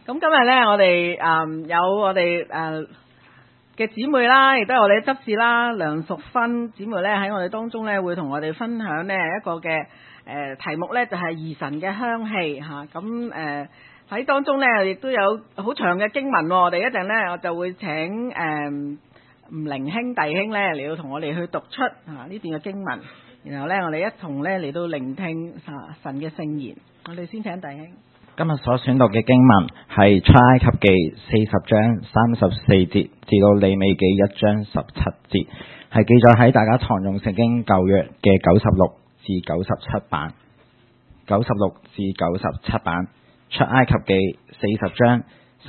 咁今日咧，我哋有我哋嘅姊妹啦，亦都有我哋嘅執事啦，梁淑芬姊妹咧喺我哋當中咧，會同我哋分享呢一個嘅題目咧，就係兒神嘅香氣嚇。咁喺當中咧，亦都有好長嘅經文。我哋一陣咧，我就會請吳靈兄弟兄咧嚟到同我哋去讀出呢段嘅經文，然後咧我哋一同咧嚟到聆聽神嘅聖言。我哋先請弟兄。 今日所選讀嘅經文係出埃及記40章34節至到利未記1章17節，係記載喺大家常用聖經舊約嘅96至97版。96至97版，出埃及記40章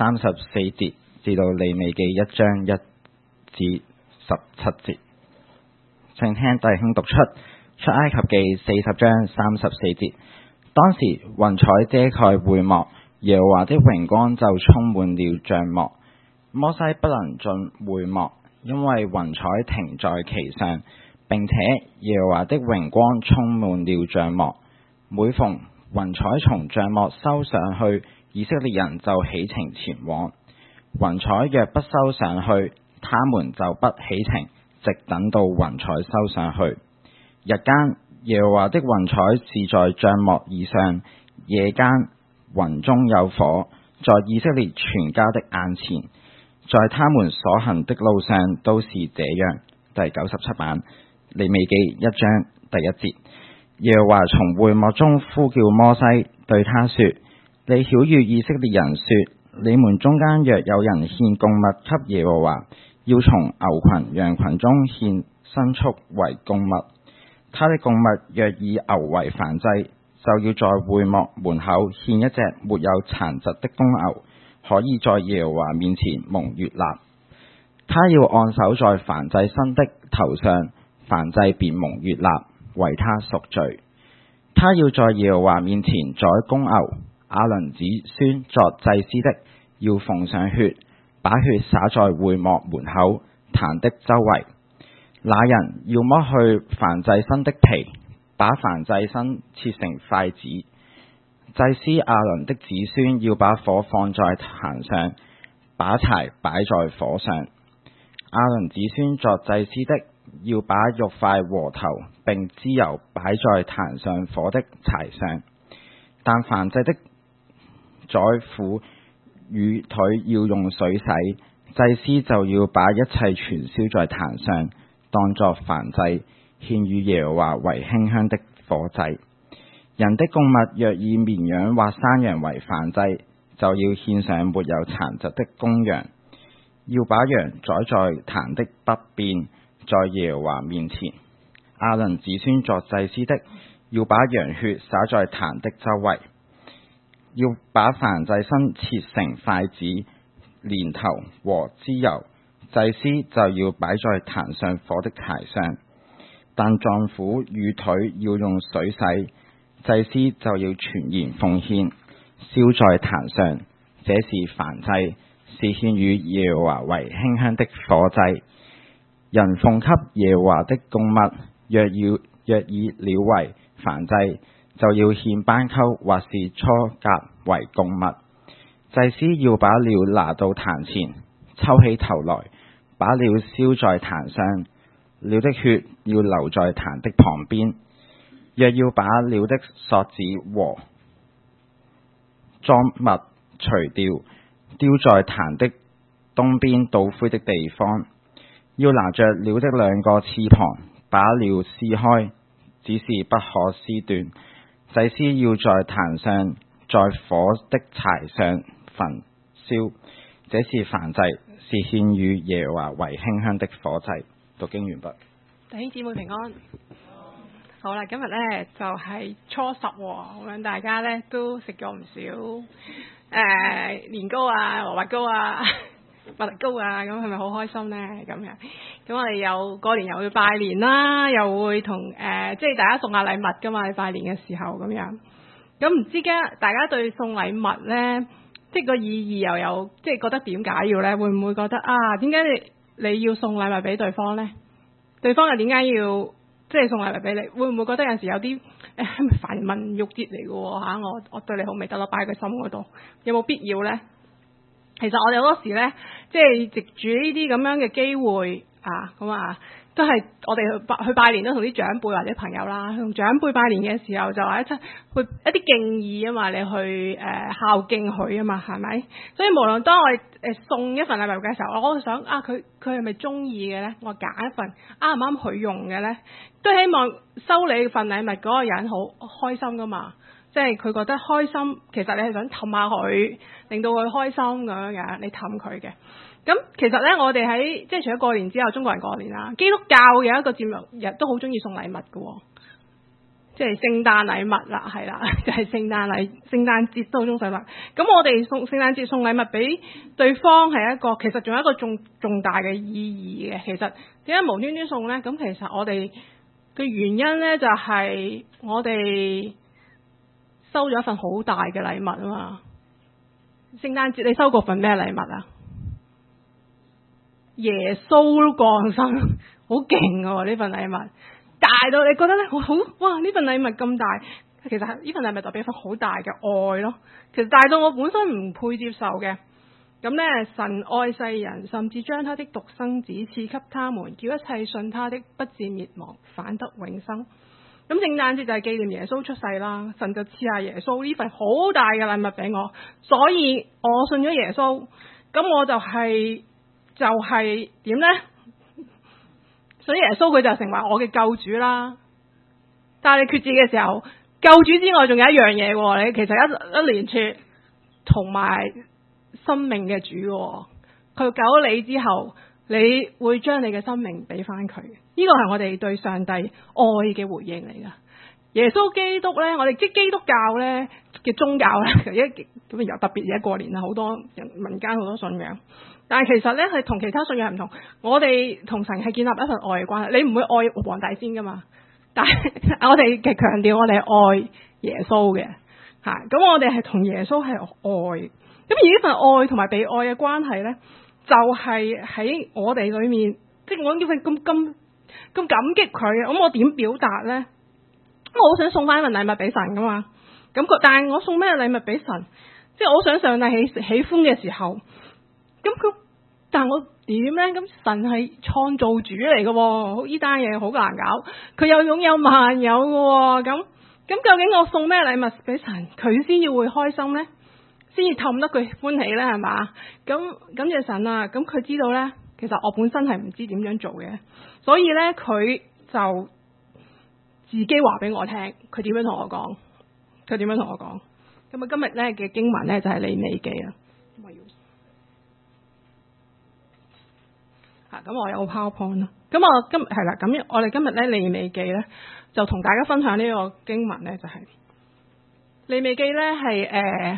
34節至到利未記1章1至17節。請聽弟兄讀出埃及記40章34節。當時雲彩遮蓋會幕，耶和華的榮光就充滿了帳幕。摩西不能進會幕，因為雲彩停在其上，並且耶和華的榮光充滿了帳幕。每逢雲彩從帳幕收上去，以色列人就起程前往。雲彩若不收上去，他們就不起程，直等到雲彩收上去。日間耶和華的雲彩是在帳幕以上，夜間雲中有火，在以色列全家的眼前，在他們所行的路上都是這樣。第97版，利未記1章第1節。耶和華從會幕中呼叫摩西，對他說：你曉諭以色列人說，你們中間若有人獻供物給耶和華，要從牛群羊群中獻牲畜為供物。他的供物若以牛為燔祭，就要在會幕門口獻一隻沒有殘疾的公牛，可以在耶和華面前蒙悅納。他要按手在燔祭牲的頭上，燔祭便蒙悅納，為他贖罪。他要在耶和華面前宰公牛，亞倫子孫作祭司的要奉上血，把血灑在會幕門口壇的周圍。那人要剝去燔祭牲的皮，把燔祭牲切成塊子。祭司亞倫的子孫要把火放在壇上，把柴擺在火上。亞倫子孫作祭司的要把肉塊和頭並脂油擺在壇上火的柴上。但燔祭的宰婦與腿要用水洗，祭司就要把一切全燒在壇上，當作燔祭，獻與耶和華為馨香的火祭。人的供物若以綿羊或山羊為燔祭，就要獻上沒有殘疾的公羊，要把羊宰在壇的北邊，在耶和華面前。亞倫子孫作祭司的，要把羊血灑在壇的周圍，要把燔祭牲切成塊子，連頭和脂油。祭司就要擺在壇上火的柴上，但臟腑與腿要用水洗，祭司就要全然奉獻，燒在壇上。這是燔祭，是獻與耶和華為馨香的火祭。人奉給耶和華的供物，若以料為燔祭，就要獻斑鳩或是雛鴿為供物。祭司要把料拿到壇前，抽起頭來，把料燒在壇上，料的血要留在壇的旁邊。若要把料的索子和樁物除掉，丟在壇的東邊倒灰的地方。要拿着料的兩個翅膀，把料撕開，只是不可撕斷。祭司要在壇上，在火的柴上焚燒。這是燔祭，是獻與耶和華為馨香的火祭。讀經完畢。 弟兄姊妹平安。好啦，今日呢就係初十喎，咁樣大家呢都食咗唔少年糕啊、蘿蔔糕啊、麥樂糕啊，咁係咪好開心呢？咁樣，咁我哋又過年又會拜年啦，又會同即係大家送下禮物噶嘛，你拜年嘅時候咁樣。咁唔知大家對送禮物呢，即係個意義又有，即係覺得點解要呢？會唔會覺得啊？點解你要送禮物俾對方呢？對方又點解要即係送禮物俾你？會唔會覺得有陣時有啲係咪繁文縟節嚟嘅喎嚇？我對你好咪得咯，擺喺佢心嗰度，有冇必要呢？ 其實我哋好多時咧，即係藉住呢啲咁樣嘅機會啊，咁啊，都係我哋去拜年都同啲長輩或者朋友啦，同長輩拜年嘅時候就話一啲敬意啊嘛，你去孝敬佢啊嘛，係咪？所以無論當我哋送一份禮物嘅時候，我都想啊，佢係咪中意嘅咧？我揀一份啱唔啱佢用嘅咧，都希望收你份禮物嗰個人好開心噶嘛。即係佢覺得開心，其實你係想氹下佢，令到佢開心咁樣嘅，你氹佢嘅。咁其實咧，我哋喺即係除咗過年之後，中國人過年啦，基督教有一個節日都好中意送禮物嘅，即係聖誕禮物啦，係啦，就係聖誕節都好中意送禮物。咁我哋聖誕節送禮物俾對方係一個，其實仲有一個重大嘅意義嘅。其實點解無端端送咧？咁其實我哋嘅原因咧就係我哋收咗一份好大嘅禮物啊嘛！聖誕節你收過份咩禮物啊？耶穌降生，好勁喎！呢份禮物大到你覺得咧好哇！呢份禮物咁大，其實呢份禮物代表一份好大嘅愛咯。其實大到我本身唔配接受嘅。咁咧，神愛世人，甚至將他的獨生子賜給他們，叫一切信他的不至滅亡，反得永生。咁聖誕節就係紀念耶穌出世啦，神就賜下耶穌呢份好大嘅禮物俾我，所以我信咗耶穌，咁我就係點呢？所以耶穌佢就成為我嘅救主啦。但係你決志嘅時候，救主之外仲有一樣嘢喎，你其實一連串同埋生命嘅主，佢救咗你之後，你會將你嘅生命俾翻佢。呢個係我哋對上帝愛嘅回應嚟噶。耶穌基督咧，我哋即係基督教咧嘅宗教咧，咁又特別而家過年啦，好多人民間好多信仰。但係其實咧係同其他信仰唔同，我哋同神係建立一份愛嘅關係。你唔會愛黃大仙噶嘛？但係我哋嘅強調，我哋係愛耶穌嘅嚇。咁我哋係同耶穌係愛。咁而呢份愛同埋被愛嘅關係咧，就係喺我哋裏面，即係我呢份咁感激佢，咁我點表達咧？我好想送翻一份禮物俾神噶嘛，但係我送咩禮物俾神？即係我想上帝喜歡嘅時候，但係我點咧？咁神係創造主嚟嘅，呢單嘢好難搞，佢又擁有萬有嘅，咁究竟我送咩禮物俾神，佢先至會開心咧？先至氹得佢歡喜咧，係嘛？咁感謝神啊！咁佢知道咧，其實我本身係唔知點樣做嘅，所以咧佢就自己話俾我聽，佢點樣同我講？咁啊，今日咧嘅經文咧就係利未記啦。咁我有個 PowerPoint 啦。咁我哋今日咧利未記咧就同大家分享呢個經文咧，就係利未記咧係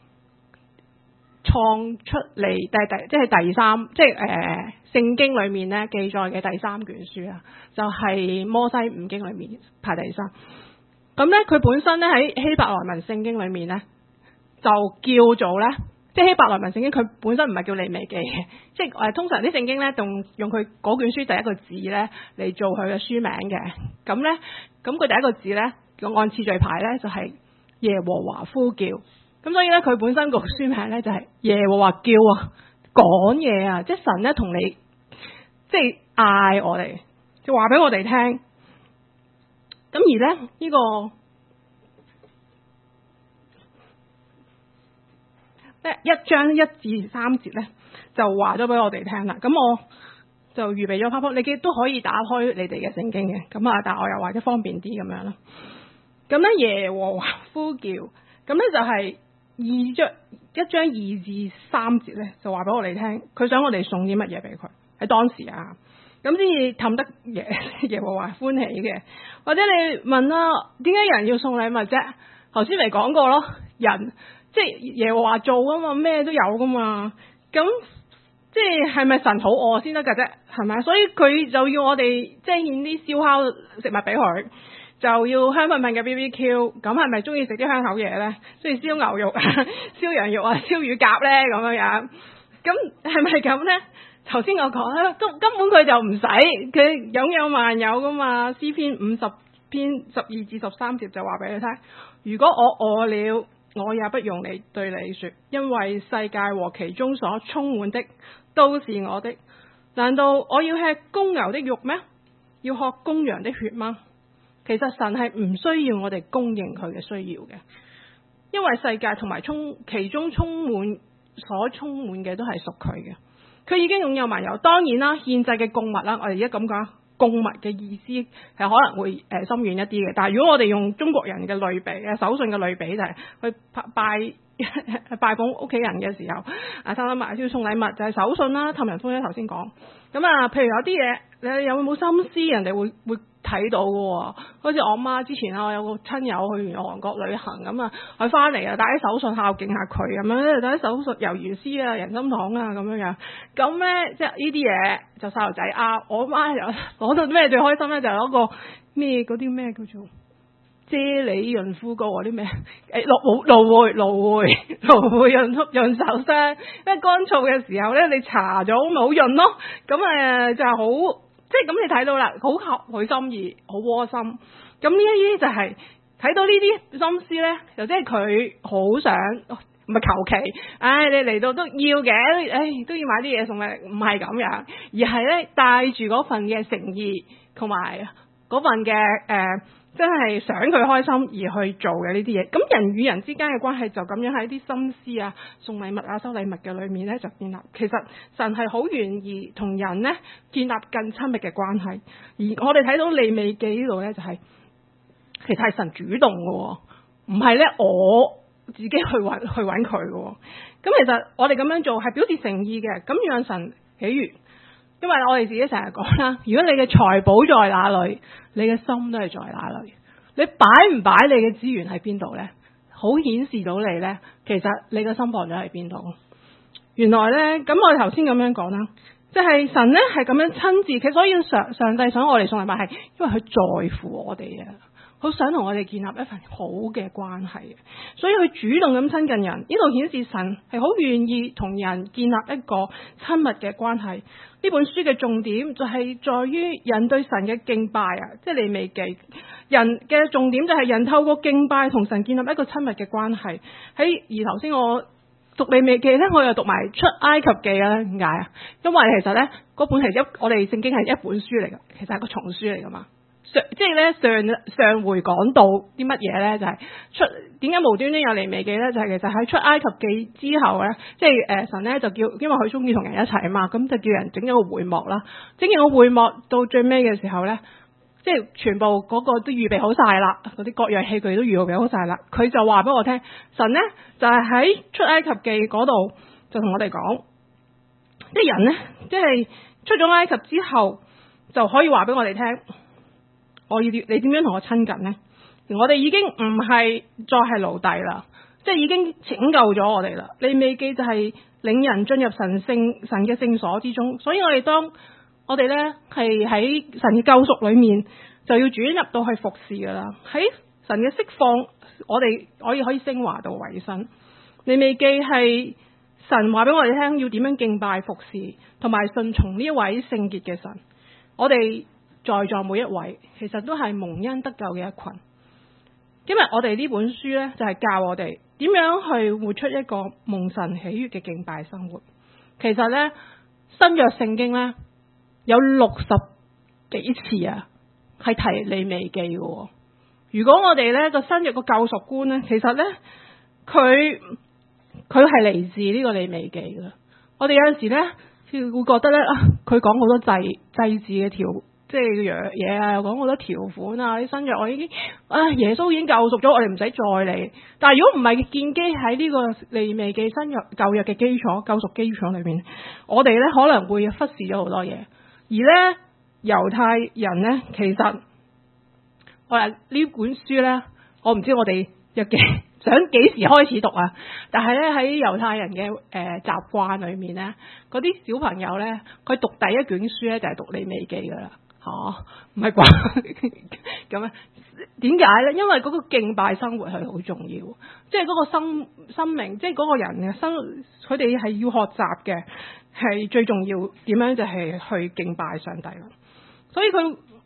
創出嚟即係第三，即係聖經裏面咧記載嘅第三卷書啊，就係摩西五經裏面排第三。咁咧佢本身咧喺希伯來文聖經裏面咧就叫做咧，即係希伯來文聖經佢本身唔係叫利未記嘅，即係通常啲聖經咧用佢嗰卷書第一個字咧嚟做佢嘅書名嘅。咁咧佢第一個字咧按次序排咧就係耶和華呼叫。咁所以咧，佢本身個書名咧就係耶和華叫啊，講嘢啊，即係神咧同你，即係嗌我哋，就話俾我哋聽。咁而咧呢個一章1至3節咧，就話咗俾我哋聽啦。咁我就預備咗PowerPoint，你都可以打開你哋嘅聖經嘅。咁啊，但係我又或者方便啲咁樣啦。咁咧耶和華呼叫，咁咧就係一章2至3節咧，就話俾我哋聽，佢想我哋送啲乜嘢俾佢喺當時啊，咁先至氹得耶和華歡喜嘅。或者你問啦，點解人要送禮物啫？頭先咪講過咯，人即係耶和華做啊嘛，咩都有噶嘛。咁即係咪神肚餓先得噶啫？係咪？所以佢就要我哋即係獻啲燒烤食物俾佢。就要香噴噴嘅 BBQ，咁係咪中意食啲香口嘢咧？中意燒牛肉啊、燒羊肉啊、燒乳鴿咧咁樣？咁係咪咁咧？頭先我講啦，根本佢就唔使，佢擁有萬有噶嘛。詩篇50篇12至13節就話俾你聽：如果我餓了， 我也不用你對你說，因為世界和其中所充滿的都是我的。難道我要吃公牛的肉咩？要喝公羊的血嗎？其實神係唔需要我哋供應佢嘅需要嘅，因為世界同埋其中充滿嘅都係屬佢嘅，佢已經擁有萬有。當然啦，獻祭嘅供物啦，我哋而家咁講，供物嘅意思係可能會深遠一啲嘅。但係如果我哋用中國人嘅類比，手信嘅類比就係去拜訪屋企人嘅時候，收禮物要送禮物就係手信啦。氹人歡咧頭先講咁啊，譬如有啲嘢你有冇心思，人哋會睇到嘅。好似我媽之前我有個親友去完韓國旅行咁啊，佢翻嚟啊帶啲手信孝敬下佢咁樣咧，帶啲手信魷魚絲啊、人參糖啊咁樣。咁咧即係呢啲嘢就細路仔啊，我媽又攞到咩最開心咧？就攞個咩嗰啲咩叫做啫喱潤膚膏嗰啲咩？蘆薈潤手霜，因為乾燥嘅時候咧，你搽咗咪好潤咯。咁就係好，即係咁你睇到啦，好合佢心意，好窩心。咁呢一啲就係睇到呢啲心思咧，就即係佢好想，唔係求其，你嚟到都要嘅，都要買啲嘢送嘅，唔係咁樣，而係咧帶住嗰份嘅誠意同埋嗰份嘅真係想佢開心而去做嘅呢啲嘢。咁人與人之間嘅關係就咁樣喺啲心思啊、送禮物啊、收禮物嘅裏面咧就建立。其實神係好願意同人咧建立更親密嘅關係。而我哋睇到利未記呢度咧就係、其實係神主動嘅，唔係咧我自己去揾佢嘅。咁其實我哋咁樣做係表示誠意嘅，咁讓神喜悅。因為我哋自己成日講啦，如果你嘅財寶在哪裏，你嘅心都係在哪裏。你擺唔擺你嘅資源喺邊度呢？好顯示到你呢，其實你嘅心放咗喺邊度。原來呢，咁我哋頭先咁樣講啦，即係神呢係咁樣親自，其實所以上帝想我哋送禮物係因為佢在乎我哋啊。好想同我哋建立一份好嘅關係，所以佢主動咁親近人。呢度顯示神係好願意同人建立一個親密嘅關係。呢本書嘅重點就係在於人對神嘅敬拜啊，即係利未記。人嘅重點就係人透過敬拜同神建立一個親密嘅關係。而頭先我讀利未記咧，我又讀埋出埃及記啊。點解啊？因為其實咧嗰本係我哋聖經係一本書嚟噶，其實係個叢書嚟噶嘛。即係咧上回講到啲乜嘢咧，就係點解無端端有利未記咧？就係其實喺出埃及記之後咧，即係神咧就叫，因為佢中意同人一齊啊嘛，咁就叫人整咗個會幕啦。整完個會幕到最尾嘅時候咧，即係全部嗰個都預備好晒啦，嗰啲各樣器具都預備好晒啦。佢就話俾我聽，神咧就係喺出埃及記嗰度就同我哋講，即係人咧，即係出咗埃及之後就可以話俾我哋聽。你點樣同我親近呢？我哋已經唔係再係奴隸啦，即係已經拯救咗我哋啦。利未記就係領人進入神嘅聖所之中，所以當我哋咧係喺神嘅救贖裏面，就要轉入到去服侍噶啦。喺神嘅釋放，我哋可以升華到委身。利未記係神話俾我哋聽，要點樣敬拜服侍，同埋順從呢一位聖潔嘅神。我哋在座每一位其實都係蒙恩得救嘅一群。今日我哋呢本書呢，就係教我哋點樣去活出一個蒙神喜悅嘅敬拜生活。其實呢，新約聖經呢，有60幾次啊係提利未記嘅。如果我哋呢個新約個救贖觀呢，其實呢，佢係嚟自呢個利未記嘅。我哋有陣時呢會覺得呢，佢講好多祭祀嘅條。即係嘢啊，又講好多條款啊，啲新約我已經耶穌已經救贖咗，我哋唔使再嚟。但係如果唔係建基喺呢個利未記新約舊約嘅基礎救贖基礎裏面，我哋咧可能會忽視咗好多嘢。而咧猶太人咧，其實我話呢本書咧，我唔知我哋想幾時開始讀啊？但係咧喺猶太人嘅習慣裏面咧，嗰啲小朋友咧，佢讀第一卷書咧就係讀利未記噶啦。唔係啩？咁啊？點解咧？因為嗰個敬拜生活係好重要，即係嗰個生命，即係嗰個人嘅佢哋係要學習嘅，係最重要。點樣就係去敬拜上帝啦。所以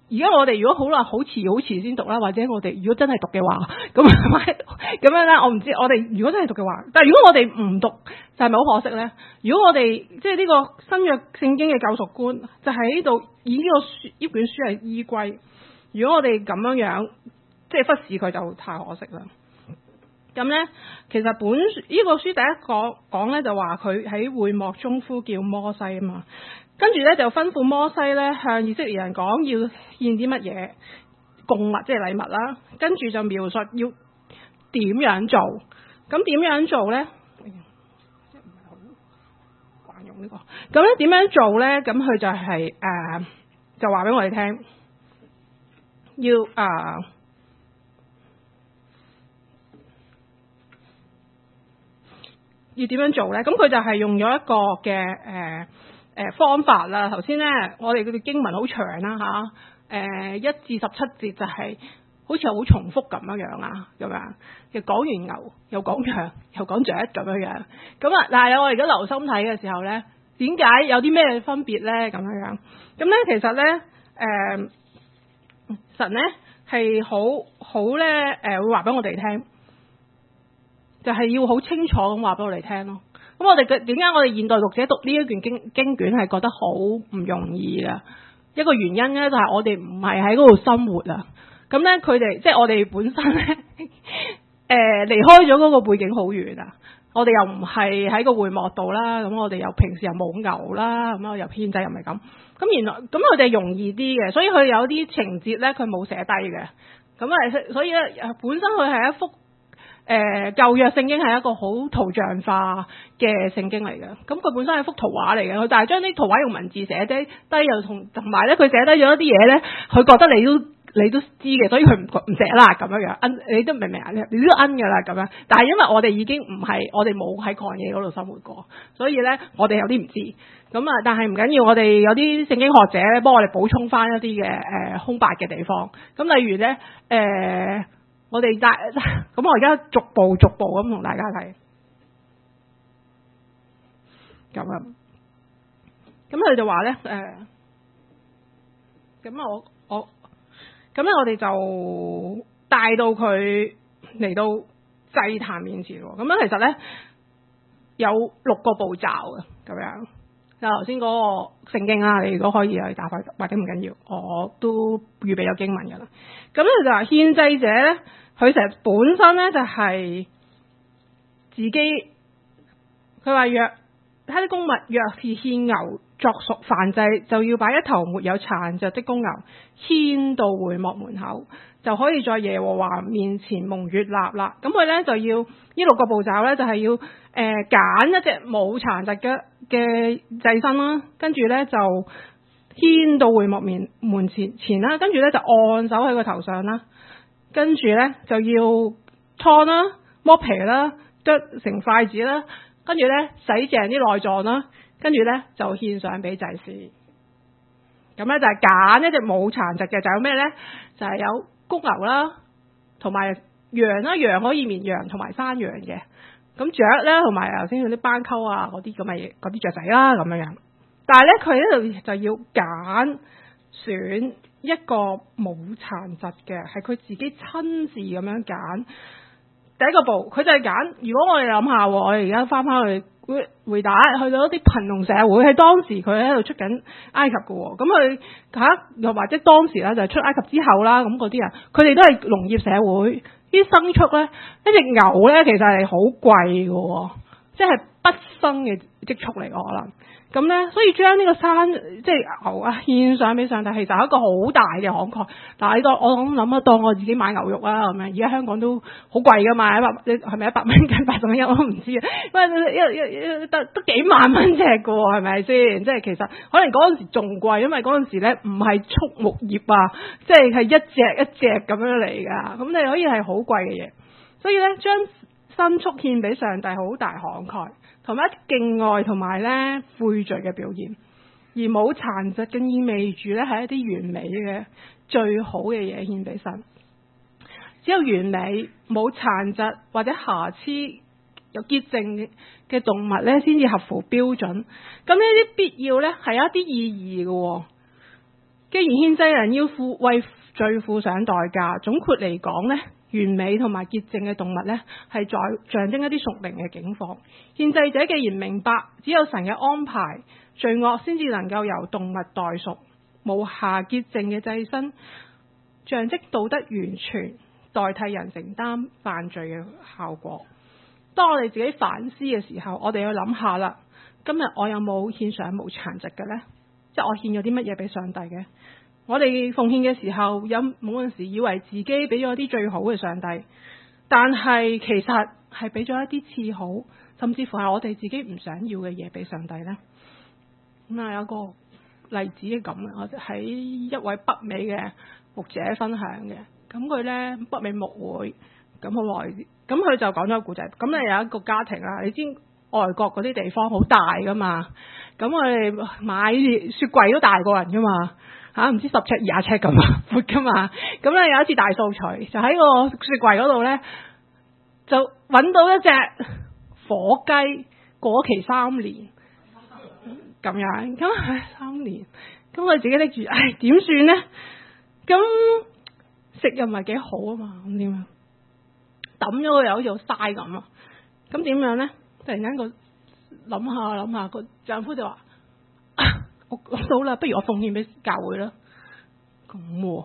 而家我哋如果好遲先讀啦，或者我哋如果真係讀嘅話，咁樣咧，我唔知我哋如果真係讀嘅話，但係如果我哋唔讀，就係咪好可惜咧？如果我哋即係呢個新約聖經嘅救贖觀，就喺呢度以呢卷書係依歸。如果我哋咁樣即係忽視佢，就太可惜啦。咁咧，其實呢個書第一個講咧就話佢喺會幕中呼叫摩西啊嘛。跟住咧就吩咐摩西咧向以色列人講要獻啲乜嘢供物，即係禮物啦。跟住就描述要點樣做。咁點樣做咧？即係唔係好慣用呢個。咁咧點樣做咧？咁佢就係就話俾我哋聽，要點樣做咧？咁佢就係用咗一個嘅方法啦。頭先咧，我哋嗰啲經文好長啦嚇，1至17節就係好似好重複咁樣啊，咁樣又講完牛，又講羊，又講雀咁樣。咁啊，但係我哋而家留心睇嘅時候咧，點解有啲咩分別咧？咁樣咁咧，其實咧神咧係好咧會話俾我哋聽，就係要好清楚咁話俾我哋聽咯。咁我哋點解我哋現代讀者讀呢一卷經卷係覺得好唔容易㗎？一個原因咧就係我哋唔係喺嗰度生活啊。咁咧佢哋即係我哋本身咧離開咗嗰個背景好遠啊。我哋又唔係喺個會幕度啦，咁我哋又平時又冇牛啦，咁又獻祭又唔係咁。咁原來咁佢哋容易啲嘅，所以佢有啲情節咧佢冇寫低嘅。咁所以咧本身佢係一幅舊約聖經係一個好圖像化嘅聖經嚟嘅。咁佢本身係一幅圖畫嚟嘅，佢但係將啲圖畫用文字寫低又同埋咧佢寫低咗一啲嘢咧，佢覺得你都知嘅，所以佢唔寫啦咁樣。你都明唔明啊？你都㗎啦咁樣。但係因為我哋已經唔係，我哋冇喺曠野嗰度生活過，所以咧我哋有啲唔知。咁啊，但係唔緊要，我哋有啲聖經學者咧幫我哋補充翻一啲嘅空白嘅地方。咁例如咧我哋咁我而家逐步咁同大家睇。咁啊，咁佢就話咧咁咁咧，我哋就帶到佢嚟到祭壇面前喎。咁樣其實咧有6個步驟嘅，咁樣就頭先嗰個聖經啦。你如果可以去打開，或者唔緊要，我都預備咗經文㗎啦。咁咧就話獻祭者咧，佢成日本身咧就係自己，佢話若他啲公物若是獻牛作贖燔祭，就要把一頭沒有殘疾的公牛牽到會幕門口，就可以在耶和華面前蒙悅納啦。咁佢咧就要呢6個步驟咧，就係要揀一隻冇殘疾嘅祭牲啦，跟住咧就牽到會幕門前啦，跟住咧就按手喺個頭上啦，跟住咧就要劏啦、剝皮啦、剁成筷子啦，跟住咧洗淨啲內臟啦，跟住咧就獻上俾祭司。咁咧就係揀一隻冇殘疾嘅，就有咩咧？就係有公牛啦，同埋羊啦，羊可以綿羊同埋山羊嘅。咁雀咧，同埋頭先嗰啲斑鳩啊，嗰啲咁嘅嘢，嗰啲雀仔啦咁樣樣。但係咧，佢呢度就要揀選一個冇殘疾嘅，係佢自己親自咁樣揀。第一個步，佢就係揀。如果我哋諗下，我哋而家翻去回打去到一啲貧農社會，喺當時佢喺度出緊埃及嘅喎。咁佢又或者當時咧就係出埃及之後啦，咁嗰啲人佢哋都係農業社會。啲牲畜咧，一隻牛咧其實係好貴嘅，即係畢生嘅積蓄嚟嘅可能。咁咧，所以將呢個即係牛啊獻上俾上帝，其實係一個好大嘅慷慨。但係我諗當我自己買牛肉啦咁樣，而家香港都好貴噶嘛，係咪100蚊斤80蚊一我都唔知啊，因為都幾萬蚊隻嘅喎，係咪先？即係其實可能嗰陣時仲貴，因為嗰陣時咧唔係畜牧業啊，即係一隻一隻咁樣嚟㗎。咁你可以係好貴嘅嘢，所以咧將牲畜獻俾上帝好大慷慨。同埋敬愛同埋咧悔罪嘅表現，而冇殘疾嘅意味住咧係一啲完美嘅最好嘅嘢獻俾神。只有完美冇殘疾或者瑕疵有潔淨嘅動物咧，先至合乎標準。咁呢啲必要咧係有一啲意義嘅。 既然獻祭人要為罪付上代價，總括嚟講呢，完美同埋潔淨嘅動物呢，係象徵一啲屬靈嘅境況。獻祭者既然明白，只有神嘅安排，罪惡先至能夠由動物代贖，無瑕潔淨嘅祭牲，象徵道德完全，代替人承擔犯罪嘅效果。當我哋自己反思嘅時候，我哋要諗下啦，今日我有冇獻上無殘疾嘅呢？即係我獻咗啲乜嘢俾上帝嘅？我哋奉獻嘅時候，有冇陣時以為自己俾咗啲最好嘅上帝，但係其實係俾咗一啲次好，甚至乎係我哋自己唔想要嘅嘢俾上帝呢？咁啊，有個例子係咁嘅，我喺一位北美嘅牧者分享嘅。咁佢呢，北美牧會咁好耐，咁佢就講咗個故仔。咁咧有一個家庭啦，你知外國嗰啲地方好大噶嘛，咁我哋買雪櫃都大過人噶嘛。唔知10尺20尺咁闊噶嘛，咁咧有一次大掃除，就喺個雪櫃嗰度咧，就揾到一隻火雞，過期3年咁樣，咁3年，咁佢自己拎住，點算咧？咁食又唔係幾好啊嘛，咁點啊？抌咗佢又好似好嘥咁啊！咁點樣咧？突然間個諗下，個丈夫就話。我諗到啦，不如我奉獻俾教會啦。咁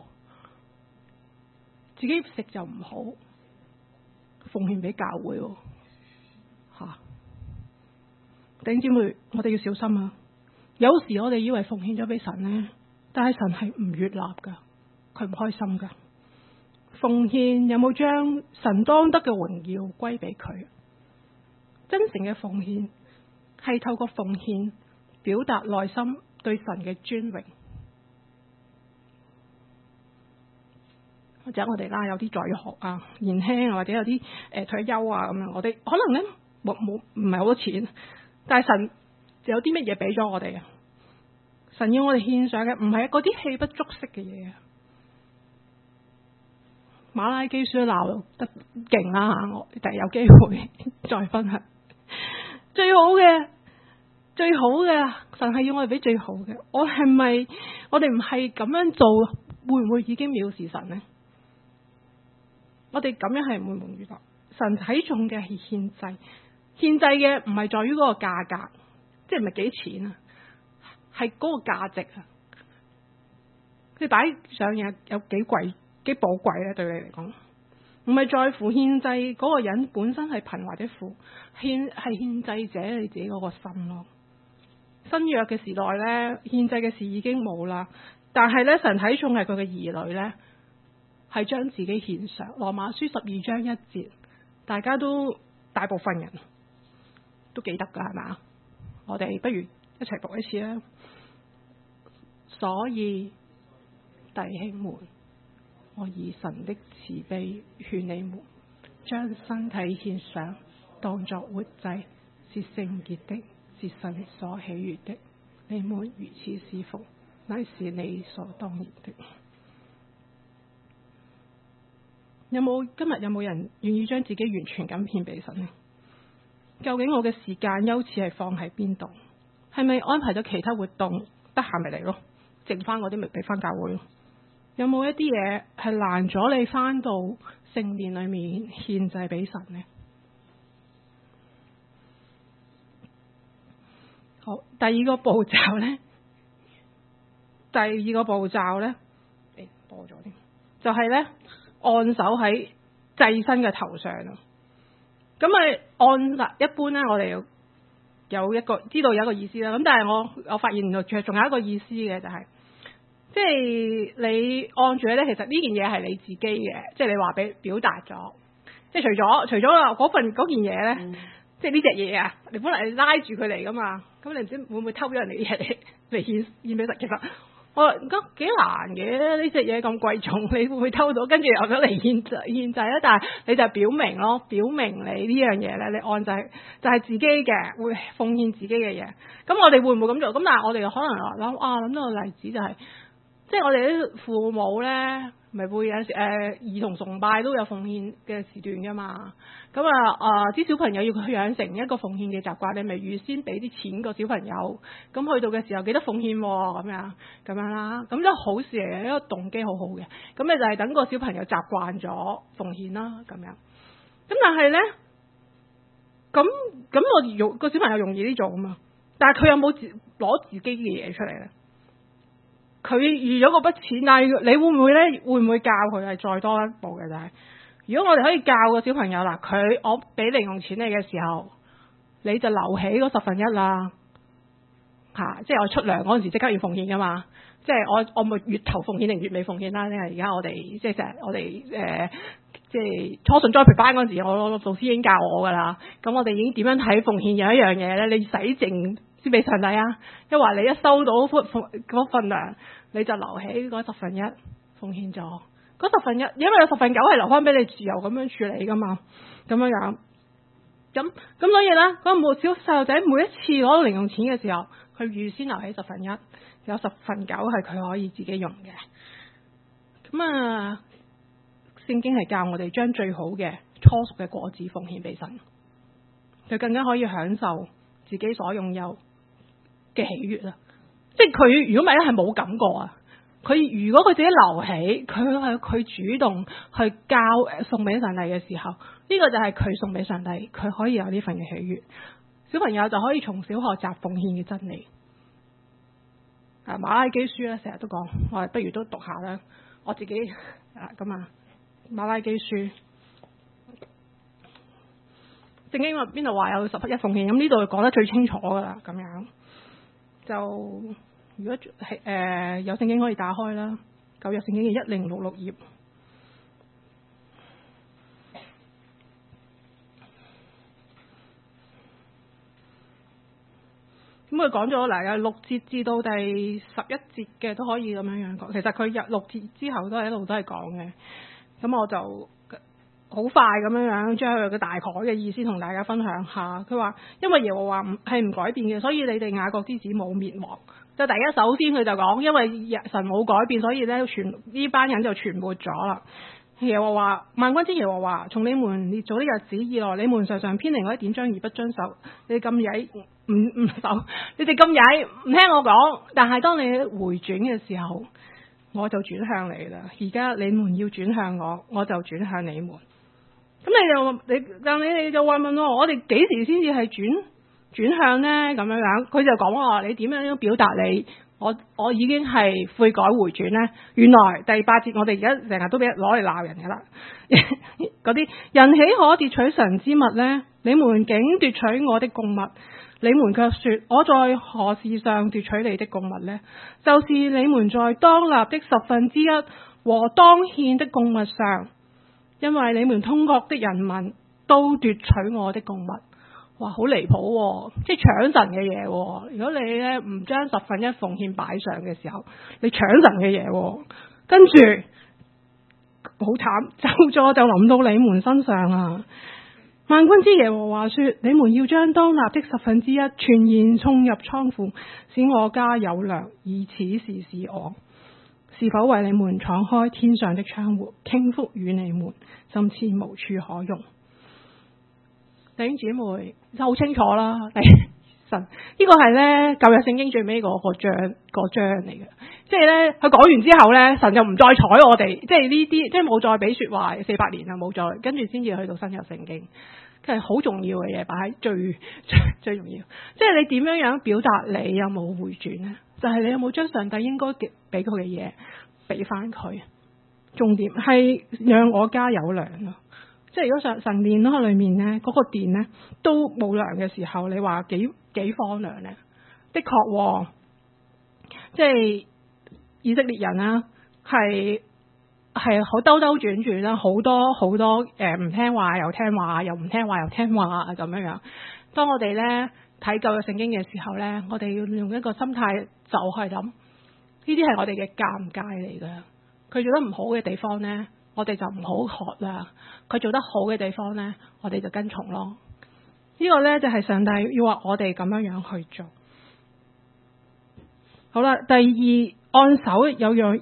自己食就唔好，奉獻俾教會吓。弟兄姊妹，我哋要小心啊！有時我哋以為奉獻咗俾神呢，但係神係唔悅納噶，佢唔開心噶。奉獻有冇將神當得嘅榮耀歸俾佢？真誠嘅奉獻係透過奉獻表達內心對神嘅尊榮，或者我哋啦有啲在學啊、年輕啊，或者有啲退休啊咁樣，我哋可能咧唔係好多錢，但係神有啲乜嘢俾咗我哋啊？神要我哋獻上嘅唔係嗰啲氣不足惜嘅嘢啊！馬拉基書鬧得勁啦嚇，我第日有機會再分享。最好嘅，神係要我哋俾最好嘅。我哋唔係咁樣做，會唔會已經藐視神呢？我哋咁樣係唔會蒙悅納。神睇重嘅係獻祭，獻祭嘅唔係在於嗰個價格，即係唔係幾錢啊，係嗰個價值啊。你擺上嘢有幾貴、幾寶貴咧？對你嚟講，唔係在乎獻祭嗰個人本身係貧或者富，係獻祭者你自己嗰個心咯。新約嘅時代咧，獻祭嘅事已經冇啦，但係咧神睇重係佢嘅兒女咧，係將自己獻上。羅馬書12章1節，大家都大部分人都記得噶係嘛？我哋不如一齊讀一次啦。所以弟兄們，我以神的慈悲勸你們，將身體獻上，當作活祭，是聖潔的，是神所喜悅的。你們如此侍奉，乃是理所當然的。今日有冇人願意將自己完全咁獻俾神呢？究竟我嘅時間優次係放喺邊度？係咪安排咗其他活動？得閒咪嚟咯，剩翻嗰啲咪俾翻教會咯。有冇一啲嘢係攔咗你翻到聖殿裏面獻祭俾神呢？好，第二個步驟呢，多咗添，就係呢，按手喺祭牲嘅頭上啊。咁咪一般呢，我哋有一個知道有一個意思啦。咁但係我發現原來仲有一個意思嘅，就係即係你按住咧，其實呢件嘢係你自己嘅，即係你話俾表達咗。即係除咗嗰件嘢咧，即係呢隻嘢啊，你本來拉住佢嚟噶嘛，咁你唔知會唔會偷咗人哋啲嘢嚟獻俾神？其實我覺得幾難嘅，呢隻嘢咁貴重，你會唔會偷到？跟住又攞嚟獻祭咧？但係你就表明你呢樣嘢咧，你按就係自己嘅，會奉獻自己嘅嘢。咁我哋會唔會咁做？咁但係我哋可能諗到個例子就係，即係我哋啲父母咧， 咪會有時兒童崇拜都有奉獻嘅時段㗎嘛。咁啲小朋友要佢養成一個奉獻嘅習慣，你咪預先俾啲錢個小朋友，咁去到嘅時候記得奉獻喎，咁樣啦，咁都好事嚟嘅，一個動機好好嘅。咁你就係等個小朋友習慣咗奉獻啦，咁樣。咁但係咧，咁我個小朋友容易啲做啊嘛，但係佢有冇攞自己嘅嘢出嚟咧？佢預咗嗰筆錢，但係你會唔會咧？會唔會教佢係再多一步嘅？就係如果我哋可以教個小朋友啦，我俾零用錢你嘅時候，你就留起嗰10%啦，即係我出糧嗰陣時即刻要奉獻噶嘛。即係我咪月頭奉獻定月尾奉獻啦？因為而家我哋即係成日我哋即係初信栽培班嗰陣時，我老師已經教我噶啦。咁我哋已經點樣睇奉獻有一樣嘢咧？你使淨先俾上帝啊！因為你一收到嗰份糧，你就留起嗰1/10奉獻咗嗰1/10，因為有9/10係留翻俾你自由咁樣處理噶嘛，咁樣。咁所以咧，嗰個小細路仔每一次攞到零用錢嘅時候，佢預先留起1/10，有9/10係佢可以自己用嘅。咁聖經係教我哋將最好嘅初熟嘅果子奉獻俾神，佢更加可以享受自己所擁有嘅喜悅啦。即係佢如果咪咧係冇感覺啊，佢如果佢自己留起，佢主動去送俾上帝嘅時候，呢個就係佢送俾上帝，佢可以有呢份嘅喜悅。小朋友就可以從小學習奉獻嘅真理。馬拉基書咧成日都講，我哋不如都讀下啦。我自己馬拉基書聖經邊度話有11奉獻，咁呢度講得最清楚噶啦。咁樣就如果係有聖經可以打開啦，舊約聖經嘅1066頁。咁佢講咗嗱，有6節至到第11節嘅都可以咁樣講。其實佢入6節之後都係一路都係講嘅。咁我就好快咁樣將佢嘅大概嘅意思同大家分享下。佢話因為耶和華係唔改變嘅，所以你哋雅各之子冇滅亡。就第一，首先佢就講，因為神冇改變，所以咧呢班人就存活咗啦。耶和華萬軍之耶和華，從你們列祖的日子以來，你們常常偏離我的典章而不遵守。你咁曳唔守，你哋咁曳唔聽我講。但係當你回轉嘅時候，我就轉向你啦。而家你們要轉向我，我就轉向你們。咁但你哋就話問我哋幾時先至係轉向呢？咁樣佢就講話你點樣表達你？我已經係悔改回轉呢。原來第8節我哋而家成日都俾攞嚟鬧人噶啦，嗰啲人豈可奪取神之物呢？你們竟奪取我的供物，你們卻說我在何事上奪取你的供物呢？就是你們在當納的1/10和當獻的供物上，因為你們通國的人民都奪取我的供物。哇，好離譜喎！即係搶神嘅嘢喎。如果你咧唔將1/10奉獻擺上嘅時候，你搶神嘅嘢喎。跟住好慘，咒詛就臨到你們身上啊！萬軍之耶和華說：你們要將當納的1/10全然送入倉庫，使我家有糧，以此試試我是否為你們敞開天上的窗戶，傾福與你們，甚至無處可容。弟兄姊妹，就好清楚啦。神呢個係咧舊約聖經最尾嗰章嚟嘅，即係咧佢講完之後咧，神就唔再睬我哋，即係呢啲即係冇再俾說話400年啦，冇再跟住先至去到新約聖經，佢係好重要嘅嘢擺喺最重要。即係你點樣表達你有冇回轉咧？就係你有冇將上帝應該俾佢嘅嘢俾翻佢？重點係讓我家有糧咯。即係如果神殿裏面咧，嗰個殿咧都冇糧嘅時候，你話幾荒涼咧？的確，即係以色列人啦，係好兜兜轉轉啦，好多唔聽話又聽話，又唔聽話又聽話咁樣。當我哋咧睇舊約聖經嘅時候咧，我哋要用一個心態就係諗，呢啲係我哋嘅尷尬嚟㗎。佢做得唔好嘅地方咧，我哋就唔好學啦。佢做得好嘅地方呢，我哋就跟從咯。呢個呢，就係上帝要話我哋咁樣去做。好啦，第二，按手有樣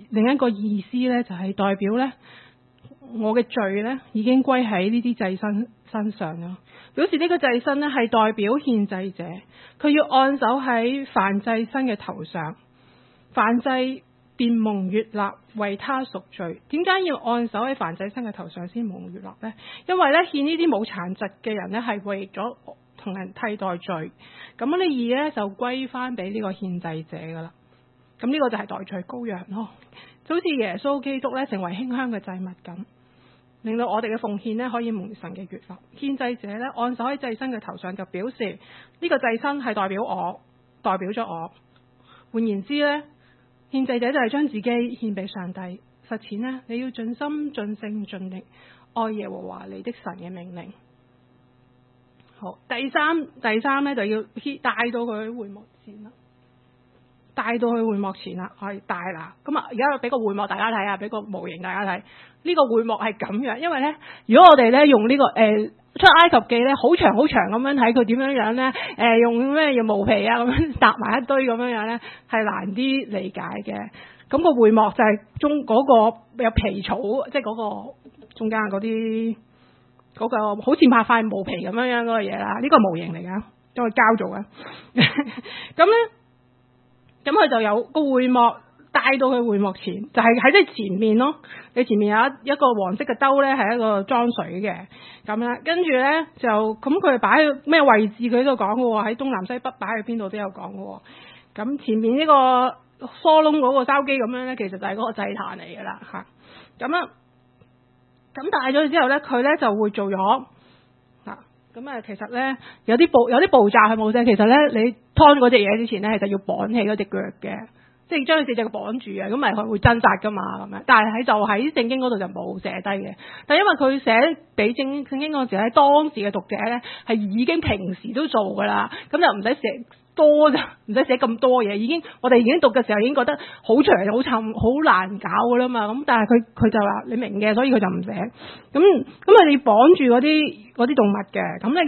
另一個意思咧，就係代表咧我嘅罪咧已經歸喺呢啲祭牲身上咯。表示呢個祭牲咧係代表獻祭者，佢要按手喺燔祭牲嘅頭上，燔祭便蒙悅納，為他贖罪。點解要按手喺燔祭牲嘅頭上先蒙悅納呢？因為咧獻呢啲冇殘疾嘅人咧係為咗同人替代罪，咁呢義咧就歸翻俾呢個獻祭者噶啦。咁呢個就係代罪羔羊咯，就好似耶穌基督咧成為馨香嘅祭物咁，令到我哋嘅奉獻咧可以蒙神嘅悅納。獻祭者咧按手喺祭牲嘅頭上，就表示呢個祭牲係代表我，代表咗我。換言之咧，獻祭者就係將自己獻俾上帝，實踐呢，你要盡心盡性盡力愛耶和華你的神嘅命令。好，第三咧就要帶到佢會幕前啦，帶到去會幕前啦，係帶啦。咁啊，而家俾個會幕大家睇下，俾個模型大家睇。呢個會幕係咁樣，因為咧，如果我哋咧用呢個出埃及記咧，好長好長咁樣睇佢點樣樣咧，用咩用毛皮啊咁樣搭埋一堆咁樣樣咧，係難啲理解嘅。咁個會幕就係嗰個有皮草，即係嗰個中間嗰啲嗰個好似拍塊毛皮咁樣樣嗰個嘢啦。呢個模型嚟噶，將佢膠做嘅。咁咧，咁佢就有個會幕帶到去會幕前，就係喺你前面咯。你前面有一個黃色嘅兜咧，係一個裝水嘅咁啦。跟住咧就咁佢擺喺咩位置，佢都講嘅喎。喺東南西北擺喺邊度都有講嘅喎。咁前面呢個疏窿嗰個筲箕咁樣咧，其實就係嗰個祭壇嚟嘅啦嚇。咁啊，咁帶咗之後咧，佢咧就會做咗嗱。咁啊，其實咧有啲步驟係冇聲。其實咧你劏嗰隻嘢之前咧，其實要綁起嗰隻腳嘅。即係將佢四隻綁住嘅，咁咪佢會掙扎噶嘛咁樣。但係喺聖經嗰度就冇寫低嘅。但係因為佢寫俾聖經嗰陣時咧，當時嘅讀者咧係已經平時都做噶啦，咁就唔使寫多，就唔使寫咁多嘢。我哋已經讀嘅時候已經覺得好長好沉好難搞噶啦嘛。咁但係佢就話你明嘅，所以佢就唔寫。咁佢哋綁住嗰啲動物嘅。咁你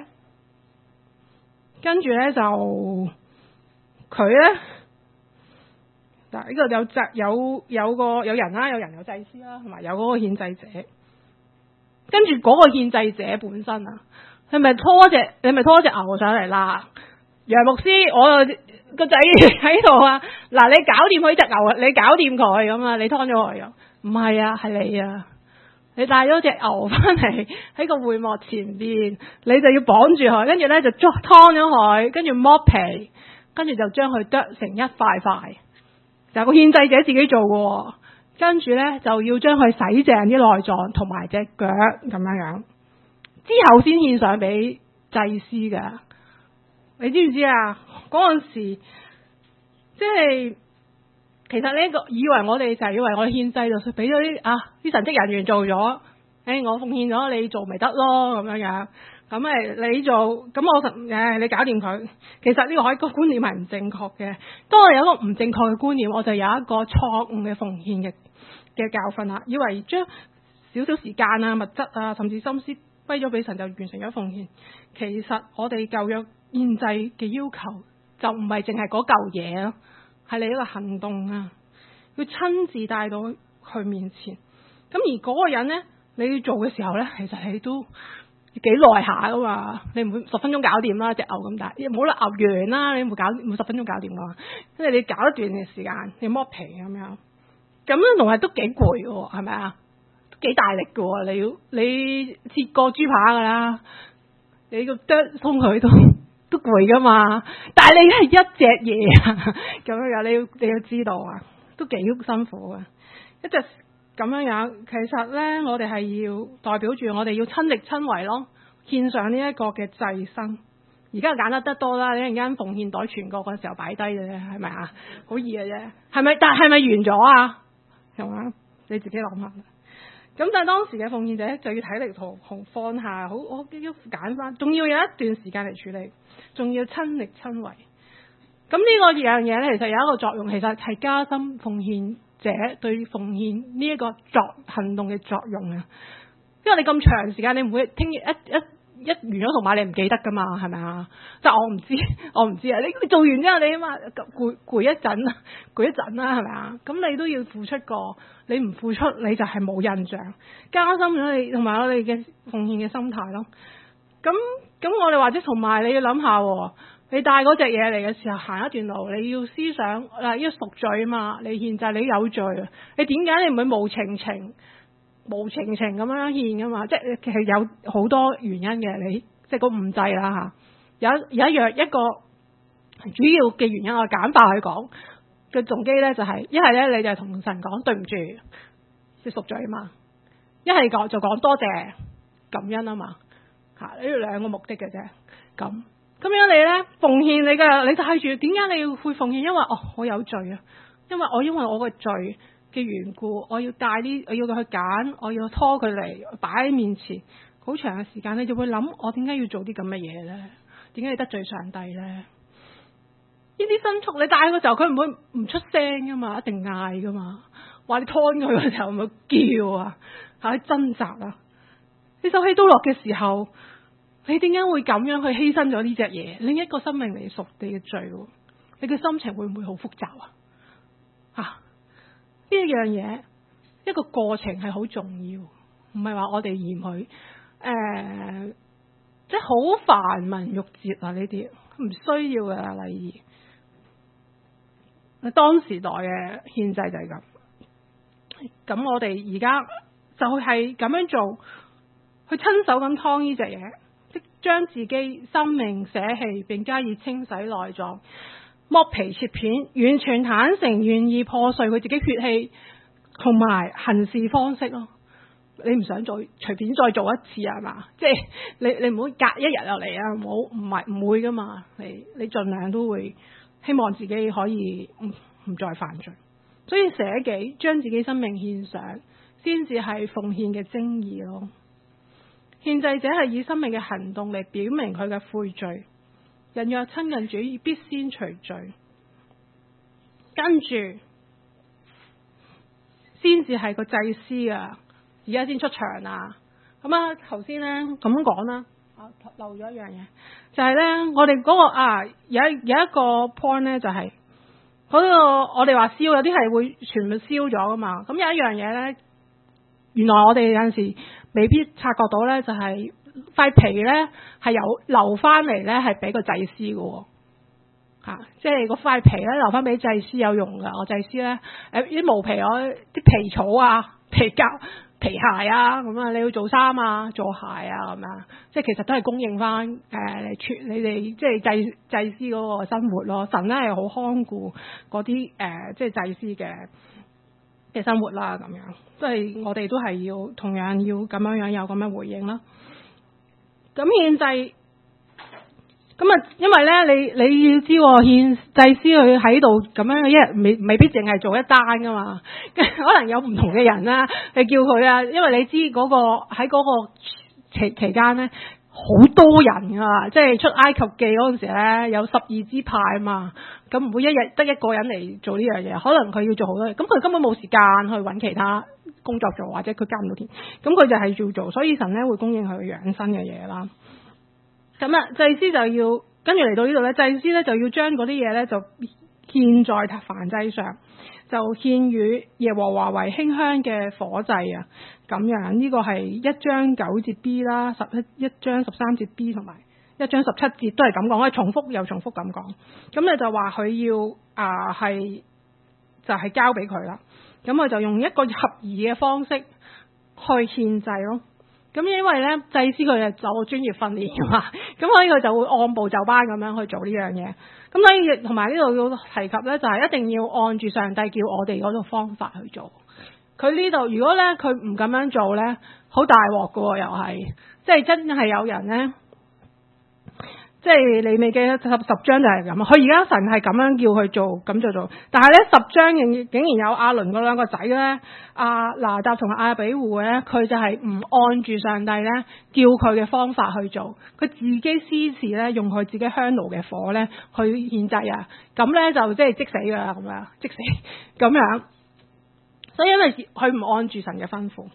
跟住咧就佢咧。嗱，呢個有人啦，有人有祭司啦，同埋有嗰個獻祭者。跟住嗰個獻祭者本身啊，你咪拖隻牛上嚟啦。楊牧師，我個仔喺度啊，嗱，你搞掂佢隻牛啊，你搞掂佢咁啊，你劏咗佢啊？唔係啊，係你啊，你帶咗隻牛翻嚟喺個會幕前邊，你就要綁住佢，跟住咧就劏咗佢，跟住剝皮，跟住就將佢剁成一塊塊。就係個獻祭者自己做嘅，跟住咧就要將佢洗淨啲內臟同埋隻腳咁樣，之後先獻上俾祭司嘅。你知唔知啊？嗰陣時即係其實呢個以為我哋就係以為我哋獻祭就俾咗啲神職人員做咗，我奉獻咗你做咪得咯咁樣。咁你做，咁你搞掂佢。其實呢個觀念係唔正確嘅。當我有一個唔正確嘅觀念，我就有一個錯誤嘅奉獻嘅教訓啦。以為將少少時間啊、物質啊，甚至心思歸咗俾神就完成咗奉獻。其實我哋舊約獻祭嘅要求就唔係淨係嗰嚿嘢咯，係你一個行動啊，要親自帶到佢面前。咁而嗰個人呢，你要做嘅時候呢，其實你都幾耐下噶嘛？你唔會10分鐘搞掂啦，隻牛咁大，冇得牛完啦，你唔會10分鐘搞掂噶嘛？因為你搞一段嘅時間，你剝皮咁樣同埋都幾攰嘅，係咪啊？都幾大力嘅，你切個豬扒噶啦，你個剁鬆佢都攰噶嘛？但係你係一隻嘢啊，咁樣你要知道啊，都幾辛苦啊，一隻。咁樣，其實呢，我哋係要代表住我哋要親力親為咯，獻上呢一個嘅祭牲。而家簡單得多啦，你一陣間奉獻袋傳過嗰陣時候擺低嘅啫，係咪啊？好易嘅啫，係咪？但係咪完咗啊？係嘛？你自己諗下。咁但係當時嘅奉獻者就要體力同放下，好要揀翻，仲要有一段時間嚟處理，仲要親力親為。咁呢個樣嘢呢，其實有一個作用，其實係加深奉獻者對奉獻呢一個行動嘅作用啊。因為你咁長時間，你唔會聽日一一完咗同埋你唔記得噶嘛，係咪啊？即係我唔知啊！你做完之後你起碼攰一陣啦，係咪啊？咁你都要付出過，你唔付出你就係冇印象，加深咗你同埋我哋嘅奉獻嘅心態咯。咁我哋或者同埋你要諗下，你帶嗰隻嘢嚟嘅時候行一段路，你要思想嗱，要贖罪啊嘛，你獻祭你有罪啊，你點解你唔會無情情咁樣獻噶嘛？即係其實有好多原因嘅，你即係個誤祭啦嚇。有一個主要嘅原因，我簡化去講嘅動機咧，就係一係咧你就同神講對唔住，即係贖罪啊嘛；一係講就講多謝感恩啊嘛。嚇，呢兩個目的嘅啫。咁樣你咧奉獻你就係住點解你要會奉獻？因為我有罪啊，因為我個罪嘅緣故，我要帶啲，我要佢去揀，我要拖佢嚟擺喺面前，好長嘅時間，你就會諗我點解要做啲咁嘅嘢咧？點解要得罪上帝咧？呢啲牲畜你帶佢嘅時候，佢唔會唔出聲噶嘛，一定嗌噶嘛。話你拖佢嘅時候，咪叫啊，喺掙扎啊。你手起刀落嘅時候，你點解會咁樣去犧牲咗呢隻嘢？另一個生命嚟贖你嘅罪，你嘅心情會唔會好複雜啊？呢一樣嘢，一個過程係好重要，唔係話我哋嫌佢即係好繁文縟節啊！呢啲唔需要嘅禮儀。當時代嘅獻祭就係咁。咁我哋而家就係咁樣做，去親手咁劏呢隻嘢，即將自己生命捨棄，並加以清洗內臟，剝皮切片，完全坦誠，願意破碎佢自己血氣同埋行事方式咯。你唔想做，隨便再做一次係嘛？即係你唔好隔一日又嚟啊！唔會噶嘛。你盡量都會希望自己可以唔再犯罪。所以捨己，將自己生命獻上，先至係奉獻嘅精義咯。獻祭者係以生命嘅行動嚟表明佢嘅悔罪。人若親近主，必先除罪，跟住先至係個祭司啊！而家先出場啊！咁啊，頭先咧咁講啦，漏咗一樣嘢，就係咧我哋嗰個有一個 point 咧，就係嗰個我哋話燒，有啲係會全部燒咗噶嘛。咁有一樣嘢咧，原來我哋有陣時未必察覺到咧，就係塊皮咧係有留翻嚟咧，係俾個祭司嘅嚇，即係個塊皮咧留翻俾祭司有用噶。我祭司咧啲毛皮啲皮草啊、皮膠、皮鞋啊，咁啊，你要做衫啊、做鞋啊，咁啊，即係其實都係供應翻你哋即係祭司嗰個生活咯。神咧係好看顧嗰啲即係祭司嘅生活啦，咁樣，即係我哋都係要同樣要咁樣有咁樣回應啦。咁獻祭，咁啊，因為咧你要知獻祭司佢喺度咁樣一日未必淨係做一單噶嘛，可能有唔同嘅人啦，你叫佢啊，因為你知嗰個喺嗰個期間咧好多人啊，即係出埃及記嗰陣時咧有12支派啊嘛，咁唔會一日得一個人嚟做呢樣嘢，可能佢要做好多嘢，咁佢根本冇時間去揾其他工作做，或者佢交唔到錢，咁佢就係要做，所以神咧會供應佢養生嘅嘢啦。咁啊，祭司就要跟住嚟到呢度咧，祭司咧就要將嗰啲嘢咧就獻在燔祭上，就獻與耶和華為馨香嘅火祭啊。咁樣呢個係1章9節 B 啦，1章13節 B 同埋1章17節都係咁講，可以重複又重複咁講。咁你就話佢要係就係交俾佢啦。咁佢就用一個合宜嘅方式去獻祭咯。咁因為咧祭司佢係做專業訓練㗎嘛，咁所以佢就會按部就班咁樣去做呢樣嘢。咁所以同埋呢度要提及咧，就係一定要按住上帝叫我哋嗰個方法去做。佢呢度如果咧佢唔咁樣做咧，好大鑊㗎喎，又係即係真係有人咧。即係你未記得10章就係咁，佢而家神係咁樣叫佢做，咁就做。但係咧10章竟然有亞倫嗰兩個仔咧，拿答同亞比戶咧，佢就係唔按住上帝咧叫佢嘅方法去做，佢自己私自咧用佢自己香爐嘅火咧去獻祭啊，咁咧就即係即死㗎啦，咁樣即死咁樣。所以因為佢唔按住神嘅吩咐，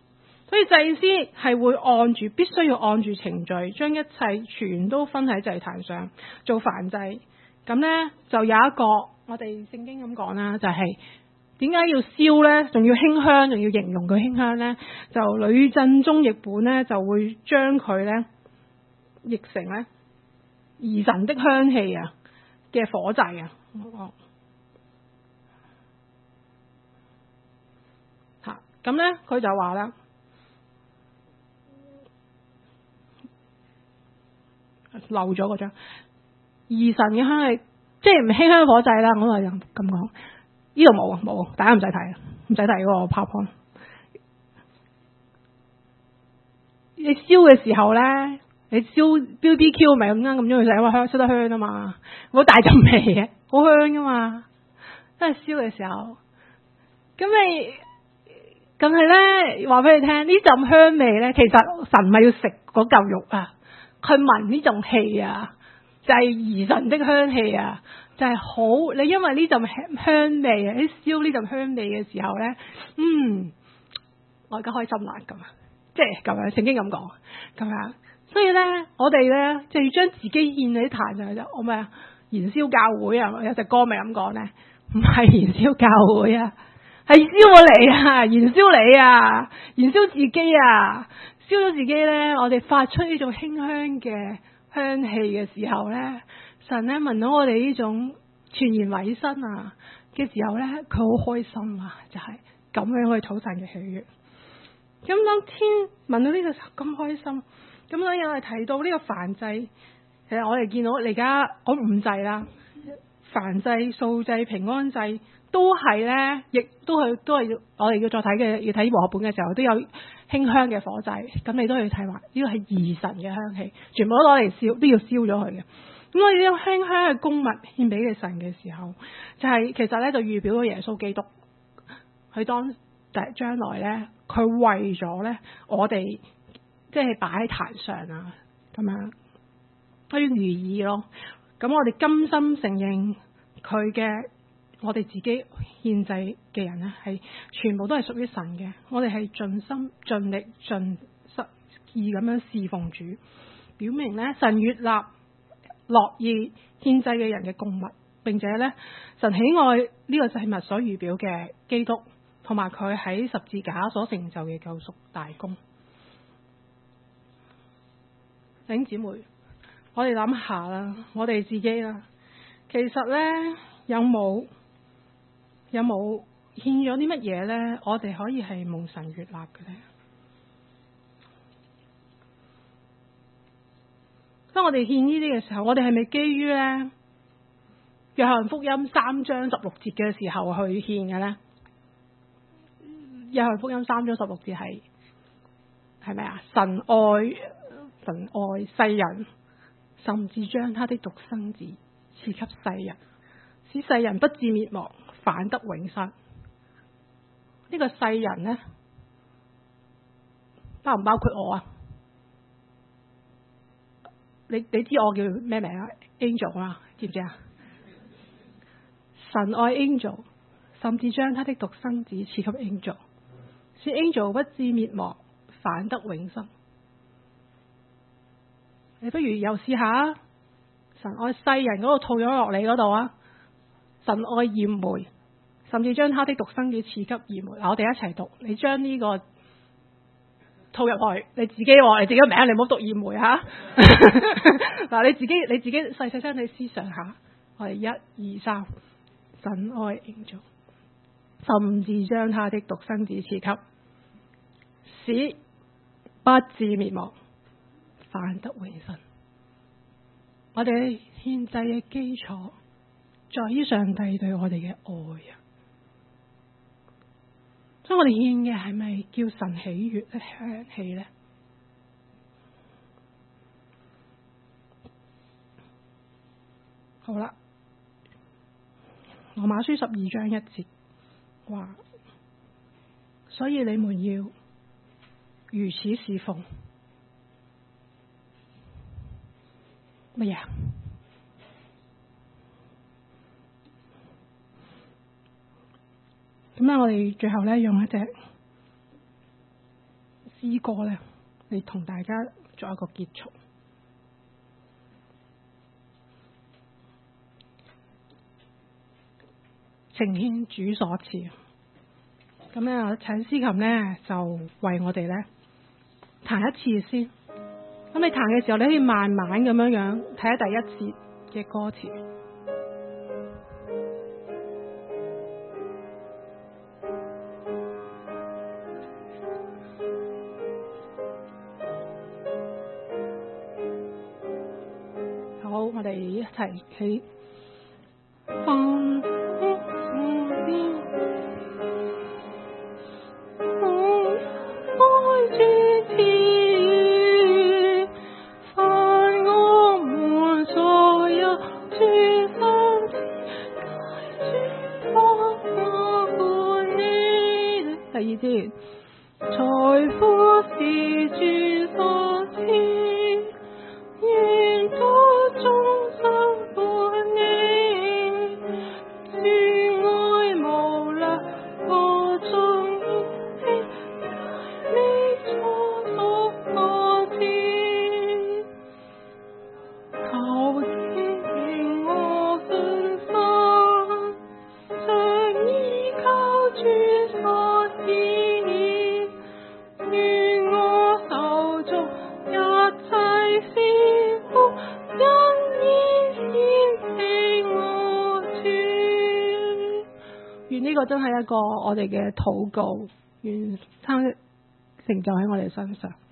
所以祭司係會必須要按住程序，將一切全都分喺祭壇上做燔祭。咁呢，就有一個我哋聖經咁講啦，就係點解要燒呢？仲要馨香，仲要形容佢馨香呢？就呂振中譯本呢，就會將佢呢譯成呢儀神的香氣啊嘅火祭啊。咁呢，佢就話啦，漏咗嗰張儀神嘅香氣，即係唔馨香火祭啦。我話咁講，呢度冇，大家唔使睇，唔使睇嗰個 PowerPoint。你燒嘅時候咧，你燒 BBQ 咪咁啱咁樣去食，因為香燒得香啊嘛，好大陣味嘅，好香噶嘛。真係燒嘅時候，咁係咧，話俾你聽，呢陣香味咧，其實神咪要食嗰嚿肉啊，佢聞呢陣氣啊，就係儀神的香氣啊，就係好。你因為呢陣香味啊，你燒呢陣香味嘅時候咧，我而家開心啦咁啊，即係咁樣，聖經咁講咁樣。所以咧，我哋咧就要將自己獻喺壇上就，我咪燃燒教會啊，有隻歌咪咁講咧，唔係燃燒教會啊。係燒我嚟啊，燃燒你啊，燃燒自己啊，燒咗自己咧，我哋發出呢種馨香嘅香氣嘅時候咧，神咧聞到我哋呢種全然委身啊嘅時候咧，佢好開心啊，就係咁樣去討神嘅喜悅。咁當天聞到呢個時候咁開心，咁所以我哋提到呢個燔祭，其實我哋見到而家講五祭啦，燔祭、素祭、平安祭。都係咧，亦都係我哋要再睇嘅，要睇和合本嘅時候都有馨香嘅火祭。咁你都要睇話，呢個係儀神嘅香氣，全部都攞嚟燒，都要燒咗佢嘅。咁我哋呢個馨香嘅供物獻俾嘅神嘅時候，就係其實咧就預表咗耶穌基督，佢將來咧，佢為咗咧我哋即係擺喺壇上啊，咁樣可以如意咯。咁我哋甘心承認佢嘅。我哋自己獻祭嘅人咧，係全部都係屬於神嘅。我哋係盡心盡力盡實意咁樣侍奉主，表明咧神悅納樂意獻祭嘅人嘅供物，並且咧神喜愛呢個祭物所預表嘅基督，同埋佢喺十字架所成就嘅救贖大功。弟兄姊妹，我哋諗下啦，我哋自己啦，其實咧有冇獻咗啲乜嘢咧？我哋可以係蒙神悅納嘅咧。當我哋獻呢啲嘅時候，我哋係咪基於咧約翰福音3章16節嘅時候去獻嘅咧？約翰福音3章16節係咪啊？神愛世人，甚至將他的獨生子賜給世人，使世人不至滅亡，反得永生。呢個世人呢，包唔包括我啊？你知我叫咩名啊 ？Angel 啊，知唔知啊？神愛 Angel， 甚至將他的獨生子賜給 Angel， 使 Angel 不至滅亡，反得永生。你不如又試下神愛世人嗰度套咗落你嗰度啊！神愛鹽梅，甚至將他的獨生子賜給鹽梅。嗱，我哋一齊讀，你將呢個套入去，你自己名，你唔好讀鹽梅吓。嗱，你自己細細聲你思想下，我哋1、2、3，神愛 Angel， 甚至將他的獨生子賜給，使不至滅亡，反得永生。我哋獻祭嘅基礎在於上帝對我哋嘅愛啊！所以我哋獻嘅係咪叫神喜悅嘅香氣咧？好啦，羅馬書12章1節話，所以你們要如此侍奉。乜嘢？咁咧，我哋最後咧用一隻詩歌呢，嚟同大家作一個結束。呈獻主所賜。咁咧，我請司琴呢，就為我哋呢彈一次先。咁你彈嘅時候，你可以慢慢咁樣睇下第一節嘅歌詞。好，我哋一齊起。第二節，財富是主所賜，願多終生伴你，主愛無量，何種意氣，你初所我知，求天令我信心，常依靠主所。願我手中一切事物，因你獻俾我主。願呢個真係一個我哋嘅禱告，願生成就喺我哋身上。